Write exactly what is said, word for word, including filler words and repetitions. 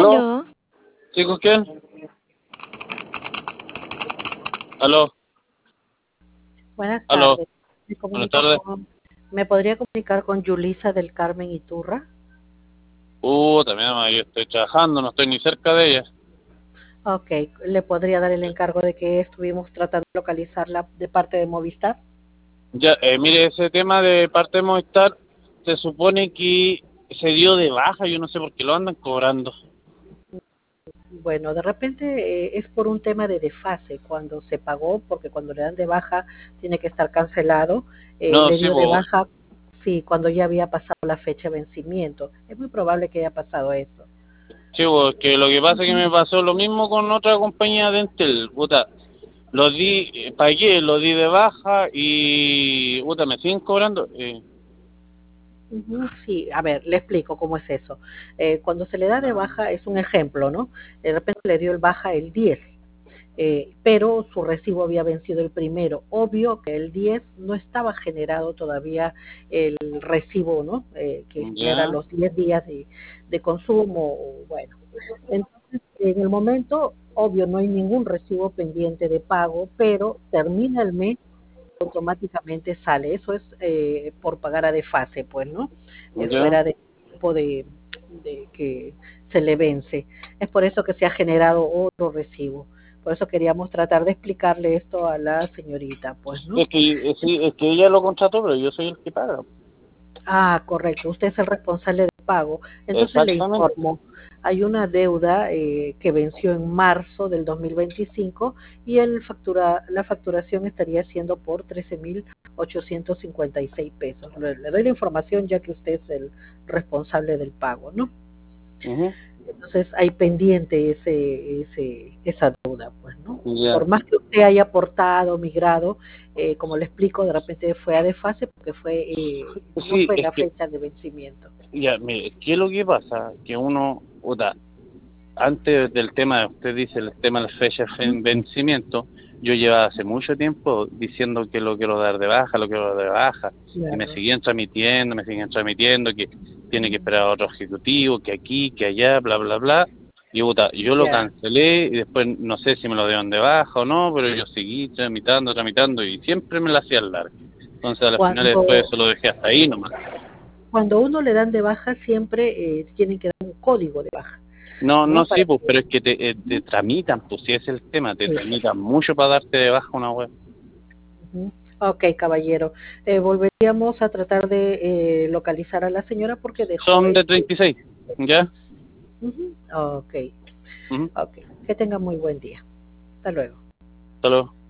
¿Aló? Aló, ¿Sí con quién? ¿Aló? Buenas ¿Aló? tardes. Me Buenas comunico tardes. con, ¿me podría comunicar con Yulisa del Carmen Iturra? Uh, también yo estoy trabajando, no estoy ni cerca de ella. Ok, ¿le podría dar el encargo de que estuvimos tratando de localizarla de parte de Movistar? Ya, eh, mire, ese tema de parte de Movistar se supone que se dio de baja, yo no sé por qué lo andan cobrando. Bueno, de repente eh, es por un tema de desfase, cuando se pagó, porque cuando le dan de baja tiene que estar cancelado, eh, No, le sí, dio de pues, baja, sí, cuando ya había pasado la fecha de vencimiento. Es muy probable que haya pasado eso. sí, pues, que lo que pasa es que me pasó lo mismo con otra compañía de Entel, puta. Lo di, eh, pagué, lo di de baja y, puta, me siguen cobrando. Eh, Ujú, sí, a ver, le explico cómo es eso. Eh, cuando se le da de baja, es un ejemplo, ¿no? De repente le dio el baja el diez, eh, pero su recibo había vencido el primero. Obvio que el diez no estaba generado todavía el recibo, ¿no? Eh, que genera ya, los diez días de, de consumo, o bueno. Entonces, en el momento, obvio, no hay ningún recibo pendiente de pago, pero termina el mes, automáticamente sale. Eso es eh, por pagar a desfase, pues, ¿no? Eh, ya. fuera del tiempo de, de que se le vence. Es por eso que se ha generado otro recibo. Por eso queríamos tratar de explicarle esto a la señorita, pues, ¿no? Es que, eh, sí, es que ella lo contrató, pero yo soy el que paga. Ah, correcto. Usted es el responsable del pago. Entonces le Exactamente. informo. Hay una deuda eh, que venció en marzo del dos mil veinticinco y el factura, la facturación estaría siendo por trece mil ochocientos cincuenta y seis pesos. Le, le doy la información ya que usted es el responsable del pago, ¿no? Ujú. Entonces hay pendiente ese, ese, esa deuda, pues, ¿no? Ya, Por más que usted haya aportado, migrado, eh, como le explico, de repente fue a desfase porque fue eh, no sí, fue es la que, fecha de vencimiento. ya, mire, ¿qué es lo que pasa? Que uno, puta, antes del tema, usted dice el tema de las fechas de vencimiento, yo llevaba hace mucho tiempo diciendo que lo quiero dar de baja, lo quiero dar de baja, y me Claro. seguían transmitiendo, me seguían transmitiendo que tiene que esperar a otro ejecutivo, que aquí, que allá, bla, bla, bla. Y puta, yo lo Ya. cancelé y después no sé si me lo dieron de baja o no, pero yo seguí tramitando, tramitando y siempre me la hacían larga. Entonces a la final después Cuando, eso lo dejé hasta ahí nomás. cuando uno le dan de baja, siempre eh, tienen que dar un código de baja, No, ¿no? no, Para sí, pues, que, pero es que te, eh, te tramitan, pues, si es el tema, te sí. tramitan mucho para darte de baja una web. Ujú. Ok, caballero. Eh, volveríamos a tratar de eh, localizar a la señora porque dejó Son de este. treinta y seis, ¿ya? Ujú. Ok, Ujú. ok. Que tenga muy buen día. Hasta luego. Hasta luego.